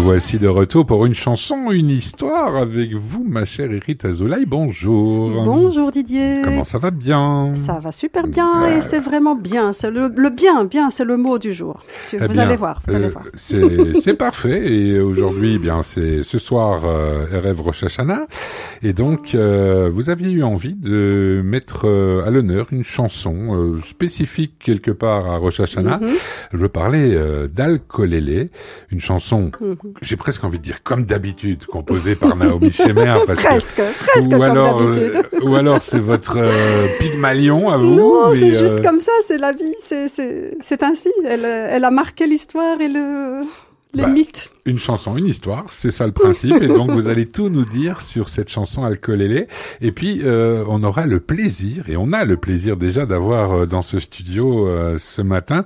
voici de retour pour une chanson, une histoire avec vous, ma chère Irit Azoulay. Bonjour. Bonjour Didier. Comment ça va bien? Ça va super bien et c'est vraiment bien. C'est le bien, c'est le mot du jour. Vous allez voir. C'est parfait. Et aujourd'hui, c'est ce soir, Erev Rosh Hashanah. Et donc, vous aviez eu envie de mettre à l'honneur une chanson spécifique quelque part à Rosh Hashanah. Je veux parler d'Al-Kolele, une chanson, j'ai presque envie de dire comme d'habitude, composée par Naomi Shemer. Presque comme d'habitude. Ou alors c'est votre Pygmalion à vous. Non, c'est juste comme ça, c'est la vie, c'est ainsi. Elle a marqué l'histoire et les mythes. Une chanson, une histoire, c'est ça le principe. Et donc, vous allez tout nous dire sur cette chanson Al-Kolele. Et puis, on aura le plaisir, et on a le plaisir déjà d'avoir dans ce studio ce matin,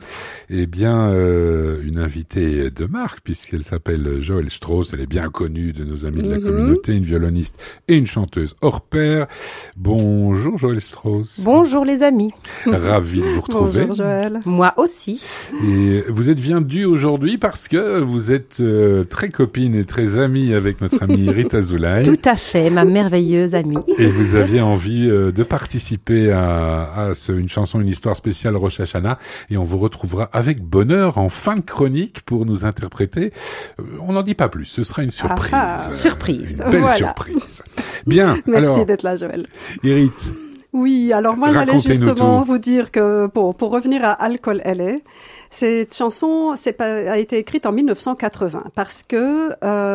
une invitée de marque, puisqu'elle s'appelle Joëlle Strauss. Elle est bien connue de nos amis de la communauté, une violoniste et une chanteuse hors pair. Bonjour Joëlle Strauss. Bonjour les amis. Ravi de vous retrouver. Bonjour Joëlle. Moi aussi. Et vous êtes bien dû aujourd'hui parce que vous êtes très copine et très amie avec notre amie Irit Azoulay. Tout à fait, ma merveilleuse amie. Et vous aviez envie de participer à une chanson, une histoire spéciale Rosh Hashanah. Et on vous retrouvera avec bonheur en fin de chronique pour nous interpréter. On n'en dit pas plus, ce sera une surprise. Surprise. Une belle surprise. Bien. Merci d'être là, Joëlle. Irit. Oui, alors moi j'allais justement vous dire que pour revenir à Al-Kolele, cette chanson a été écrite en 1980 parce que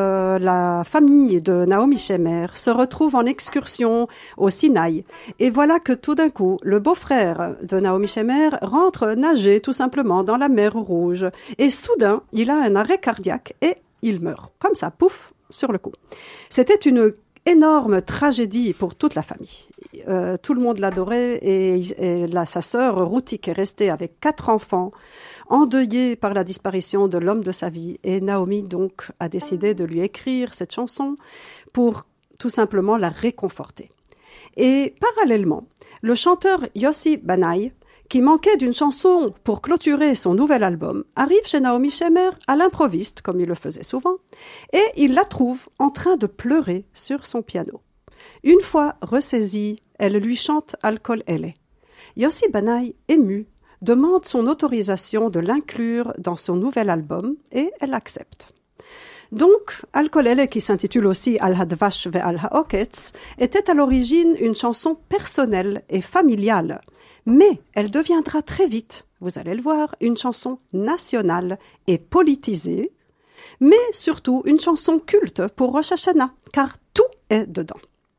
la famille de Naomi Shemer se retrouve en excursion au Sinaï. Et voilà que tout d'un coup, le beau-frère de Naomi Shemer rentre nager tout simplement dans la mer Rouge. Et soudain, il a un arrêt cardiaque et il meurt. Comme ça, pouf, sur le coup. C'était une énorme tragédie pour toute la famille. Tout le monde l'adorait et sa sœur Rutik est restée avec 4 enfants, endeuillée par la disparition de l'homme de sa vie. Et Naomi donc a décidé de lui écrire cette chanson pour tout simplement la réconforter. Et parallèlement, le chanteur Yossi Banaï, qui manquait d'une chanson pour clôturer son nouvel album, arrive chez Naomi Shemer à l'improviste, comme il le faisait souvent, et il la trouve en train de pleurer sur son piano. Une fois ressaisie, elle lui chante Al-Kolele. Yossi Banaï, ému, demande son autorisation de l'inclure dans son nouvel album et elle accepte. Donc, Al-Kolele, qui s'intitule aussi Al-Hadvash ve Al-Haoketz, était à l'origine une chanson personnelle et familiale. Mais elle deviendra très vite, vous allez le voir, une chanson nationale et politisée, mais surtout une chanson culte pour Rosh Hashanah, car tout est dedans.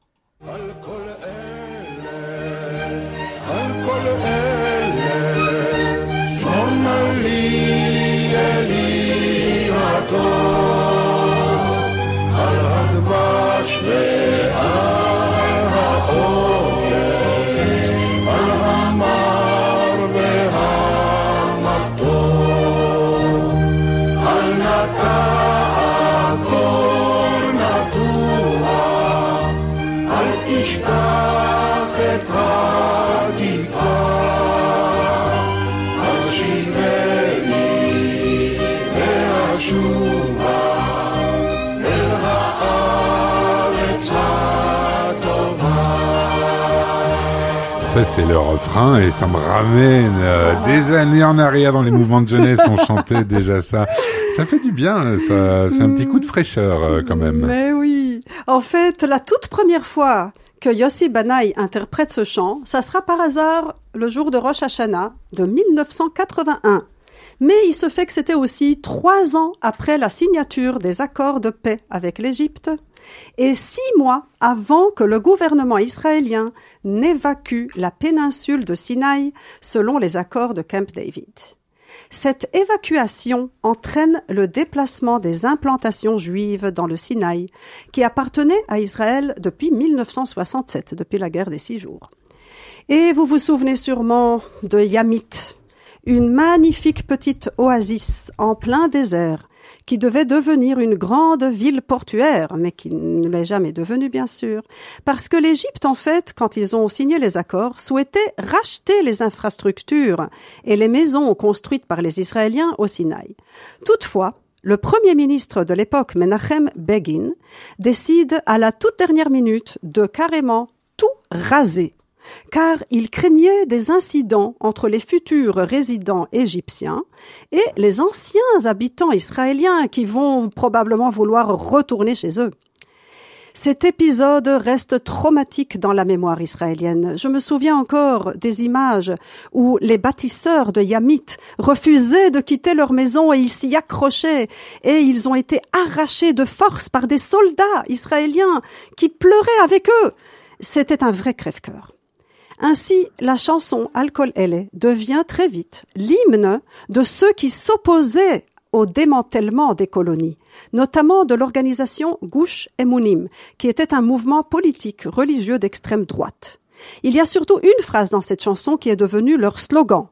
Ça, c'est le refrain et ça me ramène des années en arrière dans les mouvements de jeunesse. On chantait déjà ça. Ça fait du bien, ça. C'est un petit coup de fraîcheur quand même. Mais oui. En fait, la toute première fois que Yossi Banaï interprète ce chant, ça sera par hasard le jour de Rosh Hashanah de 1981. Mais il se fait que c'était aussi 3 ans après la signature des accords de paix avec l'Égypte et 6 mois avant que le gouvernement israélien n'évacue la péninsule de Sinaï selon les accords de Camp David. Cette évacuation entraîne le déplacement des implantations juives dans le Sinaï qui appartenaient à Israël depuis 1967, depuis la guerre des 6 jours. Et vous vous souvenez sûrement de Yamit, une magnifique petite oasis en plein désert qui devait devenir une grande ville portuaire, mais qui ne l'est jamais devenue, bien sûr, parce que l'Égypte, en fait, quand ils ont signé les accords, souhaitait racheter les infrastructures et les maisons construites par les Israéliens au Sinaï. Toutefois, le premier ministre de l'époque, Menachem Begin, décide à la toute dernière minute de carrément tout raser, car il craignait des incidents entre les futurs résidents égyptiens et les anciens habitants israéliens qui vont probablement vouloir retourner chez eux. Cet épisode reste traumatique dans la mémoire israélienne. Je me souviens encore des images où les bâtisseurs de Yamit refusaient de quitter leur maison et ils s'y accrochaient et ils ont été arrachés de force par des soldats israéliens qui pleuraient avec eux. C'était un vrai crève-cœur. Ainsi, la chanson Al-Kol Ele devient très vite l'hymne de ceux qui s'opposaient au démantèlement des colonies, notamment de l'organisation Gush Emunim, qui était un mouvement politique religieux d'extrême droite. Il y a surtout une phrase dans cette chanson qui est devenue leur slogan.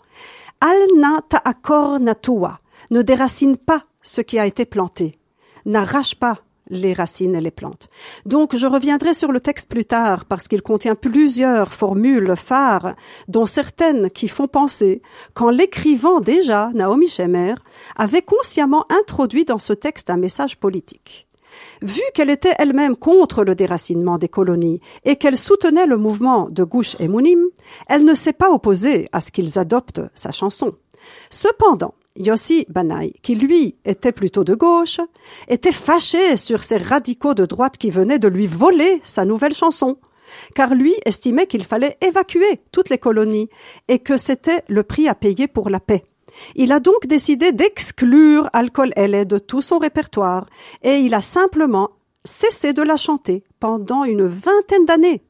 Al-na ta'akor natua, ne déracine pas ce qui a été planté, n'arrache pas les racines et les plantes. Donc, je reviendrai sur le texte plus tard parce qu'il contient plusieurs formules phares, dont certaines qui font penser qu'en l'écrivant déjà, Naomi Shemer avait consciemment introduit dans ce texte un message politique. Vu qu'elle était elle-même contre le déracinement des colonies et qu'elle soutenait le mouvement de Gush Emunim, elle ne s'est pas opposée à ce qu'ils adoptent sa chanson. Cependant, Yossi Banaï, qui lui était plutôt de gauche, était fâché sur ces radicaux de droite qui venaient de lui voler sa nouvelle chanson, car lui estimait qu'il fallait évacuer toutes les colonies et que c'était le prix à payer pour la paix. Il a donc décidé d'exclure Al-Kol Ele de tout son répertoire et il a simplement cessé de la chanter pendant une 20aine d'années.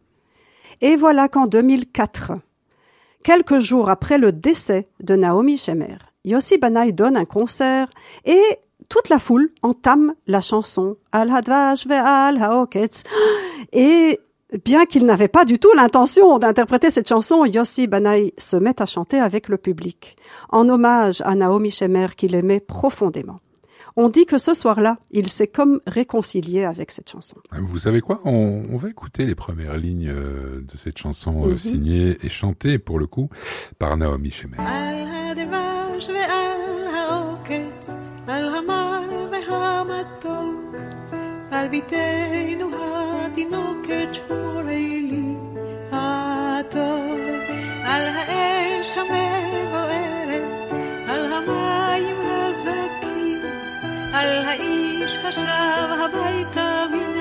Et voilà qu'en 2004, quelques jours après le décès de Naomi Shemer, Yossi Banaï donne un concert et toute la foule entame la chanson Al-Hadvash ve'al-Ha'oketz. Et bien qu'il n'avait pas du tout l'intention d'interpréter cette chanson, Yossi Banaï se met à chanter avec le public, en hommage à Naomi Shemer qu'il aimait profondément. On dit que ce soir-là, il s'est comme réconcilié avec cette chanson. Vous savez quoi ? On va écouter les premières lignes de cette chanson signée et chantée, pour le coup, par Naomi Shemer. ועל העוקץ, על המר והמתוק, על ביתנו התינוקת שמורי לי הטוב, על האש המבוערת, על המים הזכים, על האיש השב הביתה מן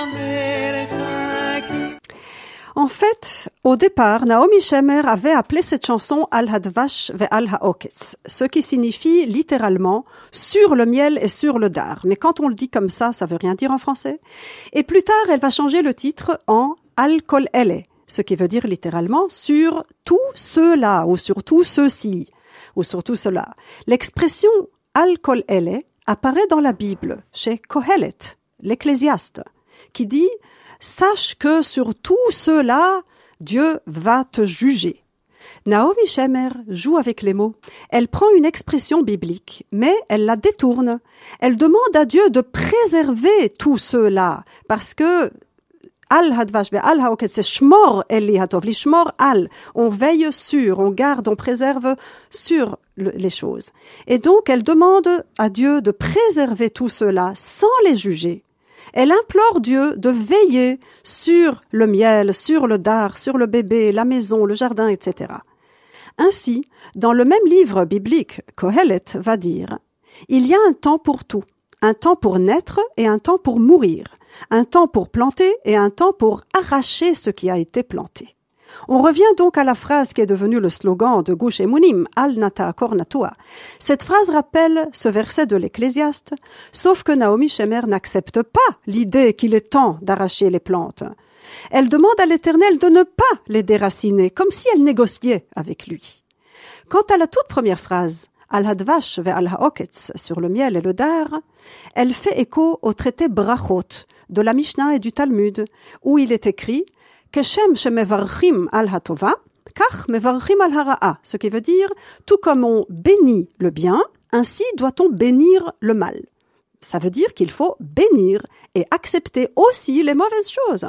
המרחקים. En fait, au départ, Naomi Shemer avait appelé cette chanson Al-Hadvash ve'al-Ha'oketz, ce qui signifie littéralement « sur le miel et sur le dard ». Mais quand on le dit comme ça veut rien dire en français. Et plus tard, elle va changer le titre en Al-Kol Ele, ce qui veut dire littéralement « sur tout cela » ou « sur tout ceci » ou « sur tout cela ». L'expression Al-Kol Ele apparaît dans la Bible, chez Kohelet, l'Ecclésiaste, qui dit « Sache que sur tout cela, Dieu va te juger. » Naomi Shemer joue avec les mots. Elle prend une expression biblique, mais elle la détourne. Elle demande à Dieu de préserver tout cela, parce que Al-Hadvash ve'al-Ha'oketz, c'est Shmor Eli Hatov, l'Ishmor Al. On veille sur, on garde, on préserve sur les choses. Et donc, elle demande à Dieu de préserver tout cela sans les juger. Elle implore Dieu de veiller sur le miel, sur le dard, sur le bébé, la maison, le jardin, etc. Ainsi, dans le même livre biblique, Kohelet va dire « Il y a un temps pour tout, un temps pour naître et un temps pour mourir, un temps pour planter et un temps pour arracher ce qui a été planté. » On revient donc à la phrase qui est devenue le slogan de Gush Emunim, Al-Nata Akor Natua. Cette phrase rappelle ce verset de l'Ecclésiaste, sauf que Naomi Shemer n'accepte pas l'idée qu'il est temps d'arracher les plantes. Elle demande à l'Éternel de ne pas les déraciner, comme si elle négociait avec lui. Quant à la toute première phrase, Al-Hadvash ve'al-Ha'oketz, sur le miel et le dard, elle fait écho au traité Brachot de la Mishnah et du Talmud, où il est écrit Keshem shemevarchim al hatova, kach mevarchim al hara'a, ce qui veut dire tout comme on bénit le bien, ainsi doit-on bénir le mal. Ça veut dire qu'il faut bénir et accepter aussi les mauvaises choses.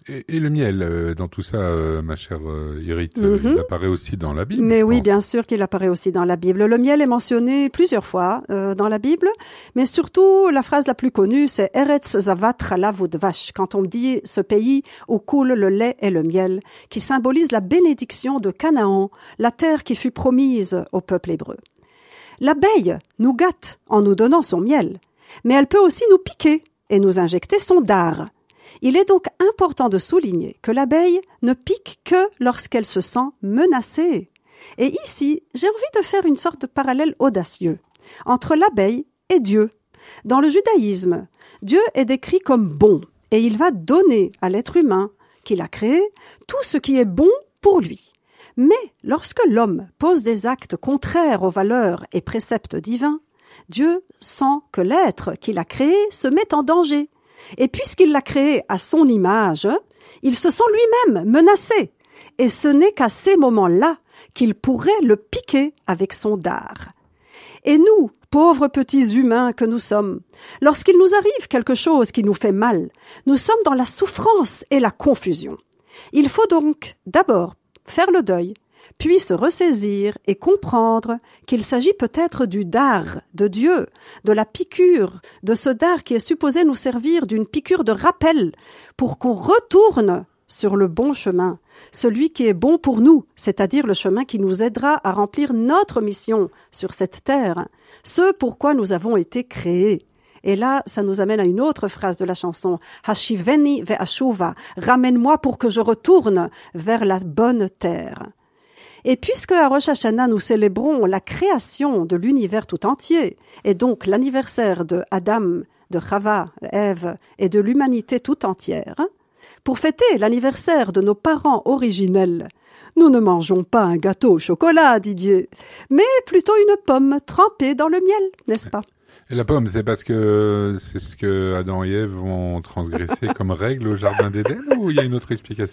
Et le miel, dans tout ça, ma chère Irit, il apparaît aussi dans la Bible. Mais oui, bien sûr qu'il apparaît aussi dans la Bible. Le miel est mentionné plusieurs fois dans la Bible, mais surtout la phrase la plus connue, c'est « Eretz zavat chalav udvash », quand on dit « ce pays où coule le lait et le miel », qui symbolise la bénédiction de Canaan, la terre qui fut promise au peuple hébreu. L'abeille nous gâte en nous donnant son miel, mais elle peut aussi nous piquer et nous injecter son dard. Il est donc important de souligner que l'abeille ne pique que lorsqu'elle se sent menacée. Et ici, j'ai envie de faire une sorte de parallèle audacieux entre l'abeille et Dieu. Dans le judaïsme, Dieu est décrit comme bon et il va donner à l'être humain qu'il a créé tout ce qui est bon pour lui. Mais lorsque l'homme pose des actes contraires aux valeurs et préceptes divins, Dieu sent que l'être qu'il a créé se met en danger. Et puisqu'il l'a créé à son image, il se sent lui-même menacé. Et ce n'est qu'à ces moments-là qu'il pourrait le piquer avec son dard. Et nous, pauvres petits humains que nous sommes, lorsqu'il nous arrive quelque chose qui nous fait mal, nous sommes dans la souffrance et la confusion. Il faut donc d'abord faire le deuil, puis se ressaisir et comprendre qu'il s'agit peut-être du dard de Dieu, de la piqûre, de ce dard qui est supposé nous servir d'une piqûre de rappel pour qu'on retourne sur le bon chemin, celui qui est bon pour nous, c'est-à-dire le chemin qui nous aidera à remplir notre mission sur cette terre, ce pourquoi nous avons été créés. Et là, ça nous amène à une autre phrase de la chanson, « Hashiveni ve'ashuva » « Ramène-moi pour que je retourne vers la bonne terre ». Et puisque à Rosh Hashanah, nous célébrons la création de l'univers tout entier, et donc l'anniversaire de Adam, de Chava, Ève, et de l'humanité tout entière, pour fêter l'anniversaire de nos parents originels, nous ne mangeons pas un gâteau au chocolat, Didier, mais plutôt une pomme trempée dans le miel, n'est-ce pas ? Et la pomme, c'est parce que c'est ce que Adam et Ève ont transgressé comme règle au Jardin d'Éden, ou il y a une autre explication ?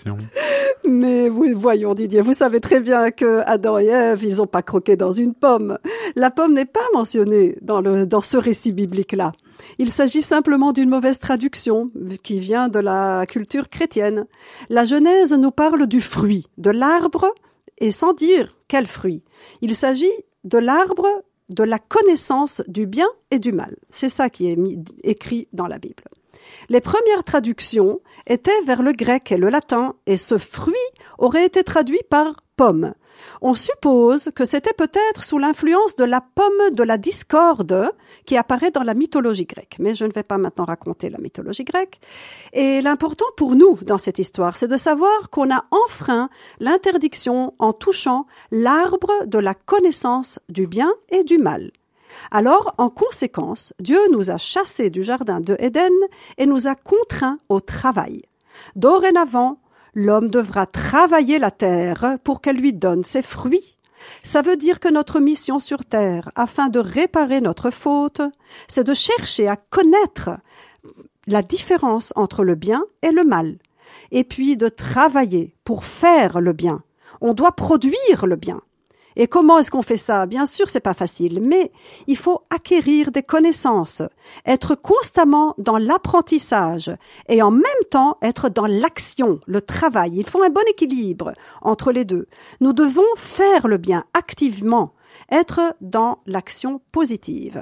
Mais voyons Didier, vous savez très bien que Adam et Ève, ils n'ont pas croqué dans une pomme. La pomme n'est pas mentionnée dans ce récit biblique-là. Il s'agit simplement d'une mauvaise traduction qui vient de la culture chrétienne. La Genèse nous parle du fruit, de l'arbre, et sans dire quel fruit. Il s'agit de l'arbre de la connaissance du bien et du mal. C'est ça qui est écrit dans la Bible. Les premières traductions étaient vers le grec et le latin, et ce fruit aurait été traduit par pomme. On suppose que c'était peut-être sous l'influence de la pomme de la discorde qui apparaît dans la mythologie grecque. Mais je ne vais pas maintenant raconter la mythologie grecque. Et l'important pour nous dans cette histoire, c'est de savoir qu'on a enfreint l'interdiction en touchant l'arbre de la connaissance du bien et du mal. Alors, en conséquence, Dieu nous a chassés du jardin de Éden et nous a contraints au travail. Dorénavant, l'homme devra travailler la terre pour qu'elle lui donne ses fruits. Ça veut dire que notre mission sur terre, afin de réparer notre faute, c'est de chercher à connaître la différence entre le bien et le mal, et puis de travailler pour faire le bien. On doit produire le bien. Et comment est-ce qu'on fait ça? Bien sûr, c'est pas facile, mais il faut acquérir des connaissances, être constamment dans l'apprentissage et en même temps être dans l'action, le travail. Il faut un bon équilibre entre les deux. Nous devons faire le bien activement, être dans l'action positive.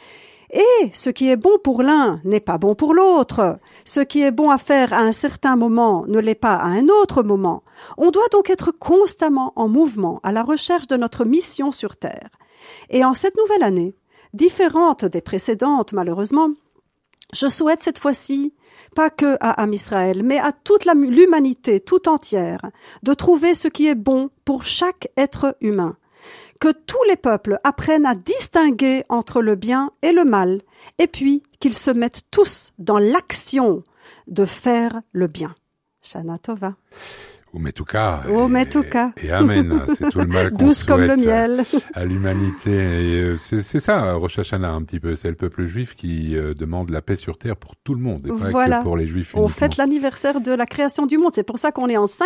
Et ce qui est bon pour l'un n'est pas bon pour l'autre. Ce qui est bon à faire à un certain moment ne l'est pas à un autre moment. On doit donc être constamment en mouvement à la recherche de notre mission sur Terre. Et en cette nouvelle année, différente des précédentes malheureusement, je souhaite cette fois-ci, pas que à Am Israël, mais à toute l'humanité tout entière, de trouver ce qui est bon pour chaque être humain. Que tous les peuples apprennent à distinguer entre le bien et le mal, et puis qu'ils se mettent tous dans l'action de faire le bien. Shana Tova. Umetuka. Et Amen. C'est tout le mal qu'on douce comme le miel. À l'humanité. Et c'est ça, Rosh Hashanah, un petit peu. C'est le peuple juif qui demande la paix sur terre pour tout le monde, et pas que pour les juifs uniquement. On fête l'anniversaire de la création du monde. C'est pour ça qu'on est en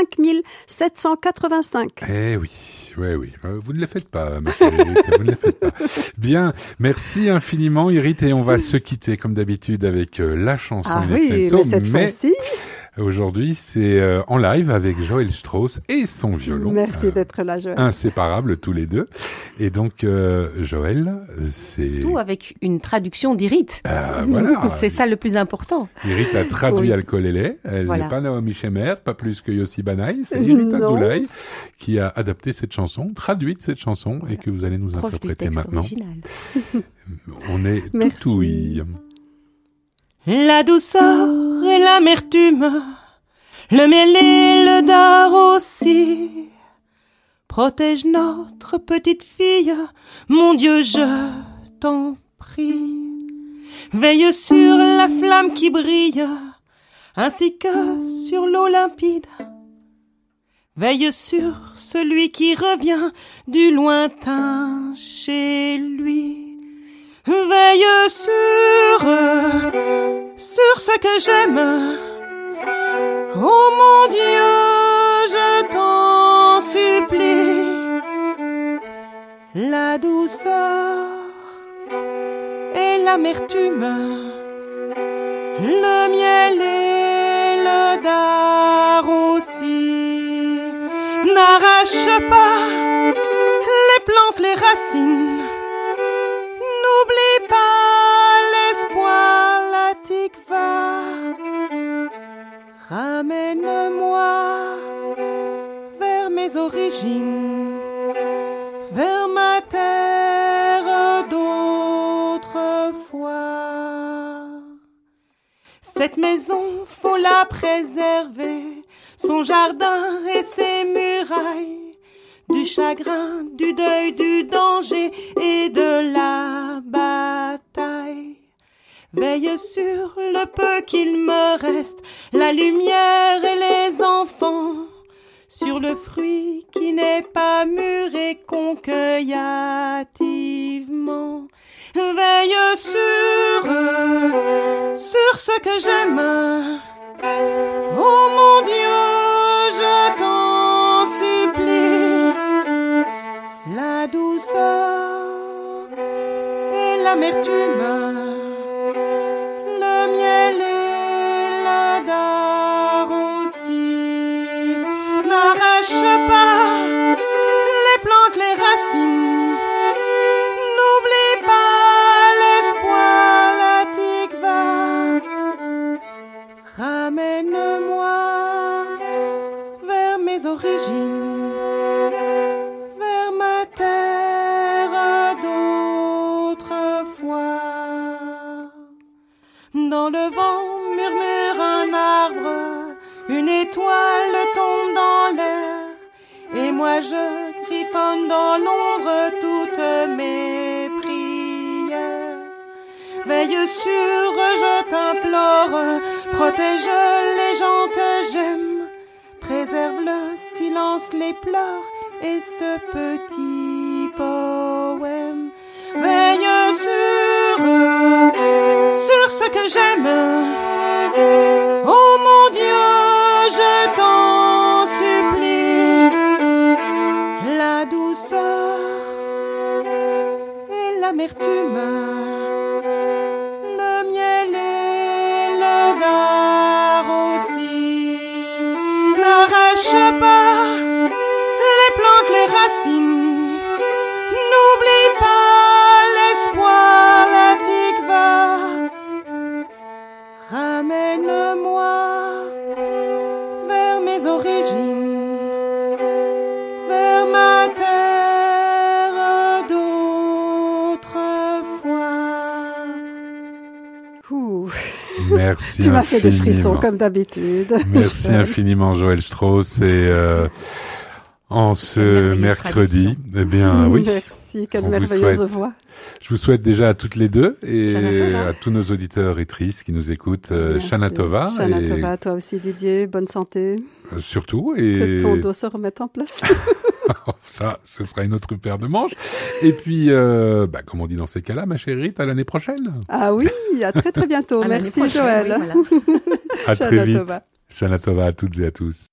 5785. Eh oui. Oui. Vous ne les faites pas, ma chère Irit, vous ne les faites pas. Bien, merci infiniment, Irit, et on va se quitter, comme d'habitude, avec la chanson mais cette fois-ci... Aujourd'hui, c'est en live avec Joël Strauss et son violon. Merci d'être là, Joël. Inséparables tous les deux. Et donc, Joël, c'est... Tout avec une traduction d'Irit. Voilà. C'est ça le plus important. Irit a traduit Alcool et lait. Elle n'est pas Naomi Shemer, pas plus que Yossi Banaï. C'est Irit Azoulay qui a adapté cette chanson, traduite cette chanson, et que vous allez nous interpréter maintenant. Original. On est tout ouïe. La douceur et l'amertume, le miel et le dard aussi, protège notre petite fille, mon Dieu, je t'en prie. Veille sur la flamme qui brille, ainsi que sur l'eau limpide. Veille sur celui qui revient du lointain chez lui. Veille sur ce que j'aime. Oh mon Dieu, je t'en supplie. La douceur et l'amertume, le miel et le dard aussi. N'arrache pas les plantes, les racines. N'oublie pas l'espoir, la tikva. Ramène-moi vers mes origines, vers ma terre d'autrefois. Cette maison, faut la préserver, son jardin et ses murailles. Du chagrin, du deuil, du danger et de la bataille. Veille sur le peu qu'il me reste, la lumière et les enfants, sur le fruit qui n'est pas mûr et qu'on cueille hâtivement. Veille sur ce que j'aime. Oh mon Dieu, je t'en supplie. La douceur et l'amertume, le miel et le dard aussi. N'arrache pas les plantes, les racines. N'oublie pas l'espoir, la tikva. Ramène-moi vers mes origines, vers ma terre d'autrefois. Dans le vent murmure un arbre, une étoile tombe dans l'air, et moi je griffonne dans l'ombre toutes mes prières. Veille sur, je t'implore, protège les gens que j'aime, préserve le silence, les pleurs et ce petit poème. Veille sur ce que j'aime. Oh mon Dieu, je t'en supplie. La douceur et l'amertume, le miel et le dard aussi. N'arrache pas les plantes, les racines. N'oublie pas l'espoir, la tikva. Ramène-moi vers mes origines, vers ma terre d'autrefois. Merci. Tu m'as fait des frissons infiniment. comme d'habitude. Merci infiniment, Joël Strauss. Et en ce mercredi, eh bien, oui. Merci, quelle On vous merveilleuse souhaite- voix. Je vous souhaite déjà à toutes les deux et Shana Tova. à tous nos auditeurs et auditrices qui nous écoutent, Merci. Shana Tova. Shana et Tova, toi aussi Didier, bonne santé. Surtout. Que Et ton dos se remette en place. ça, ce sera une autre paire de manches. Et puis, comme on dit dans ces cas-là, ma chérie, à l'année prochaine. Ah oui, à très très bientôt. À l'année Merci prochaine, Joël. oui, voilà. À très Shana vite. Tova. Shana Tova à toutes et à tous.